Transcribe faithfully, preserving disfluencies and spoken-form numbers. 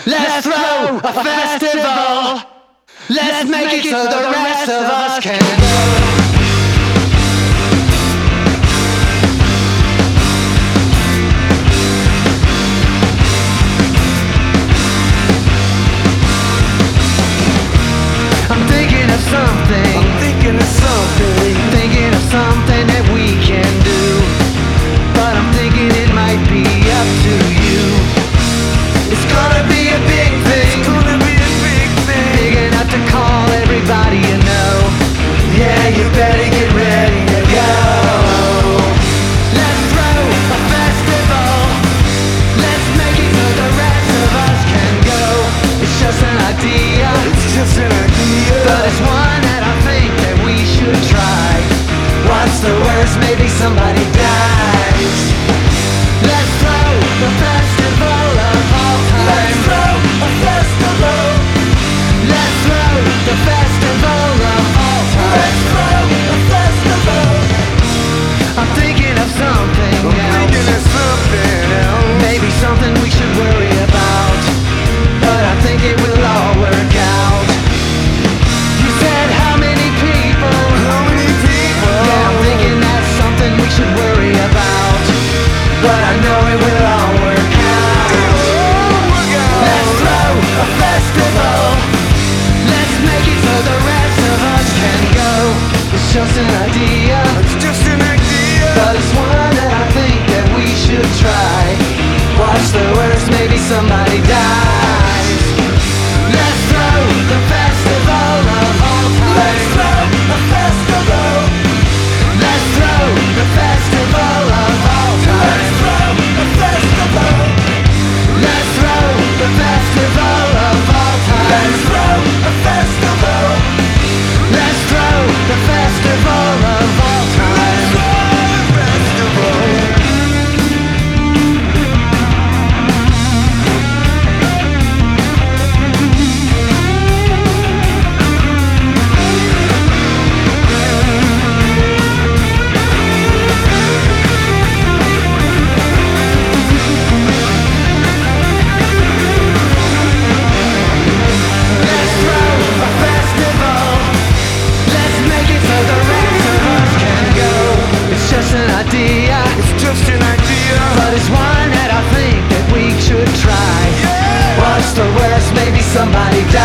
Let's throw a festival. Let's make it so the rest of us can go. Something, I'm thinking of something, thinking of something that we can do, but I'm thinking it might be up to you. It's gonna be a big thing, it's gonna be a big thing, big enough to call everybody you know. Yeah, you better get ready to go. Let's throw a festival. Let's make it so the rest of us can go. It's just an idea, it's just an idea, but it's one that I think that we should try. What's the worst? Maybe somebody dies. Let's throw the festival of all time. Let's throw a festival. Let's throw the festival of all time. Let's throw a festival. I'm thinking of something I'm else. Thinking of something else. Maybe something we should worry about, but I think it will all work out. You said how many people? How many people? Yeah, I'm thinking that's something we should worry about, but I know it will all work out. Let's throw a festival. Let's make it so the rest of us can go. It's just an idea. It's just an idea, but it's one that I think that we should try. What's the worst? Maybe somebody dies. Let's throw the festival of all time. Let's throw a festival. Let's throw the festival of all time. Let's throw a festival. Let's throw the festival of all time. Let's throw a festival. Let's throw the festival of all time. Let's throw a festival. It's just an idea, but it's one that I think that we should try. Yeah. What's the worst? Maybe somebody dies.